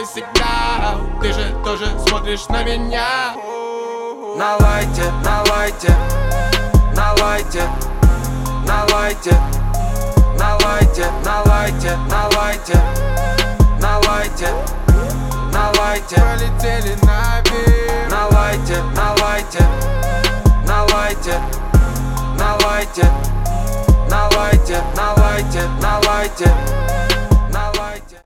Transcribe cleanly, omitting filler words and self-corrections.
сигнал. Ты же тоже смотришь на меня. На лайте, на лайте, на лайте, на лайте, на лайте, на лайте, на лайте, на лайте, на лайте. Полетели наверх. На лайте, на лайте, на лайте, на лайте, на лайте, на лайте, на лайте.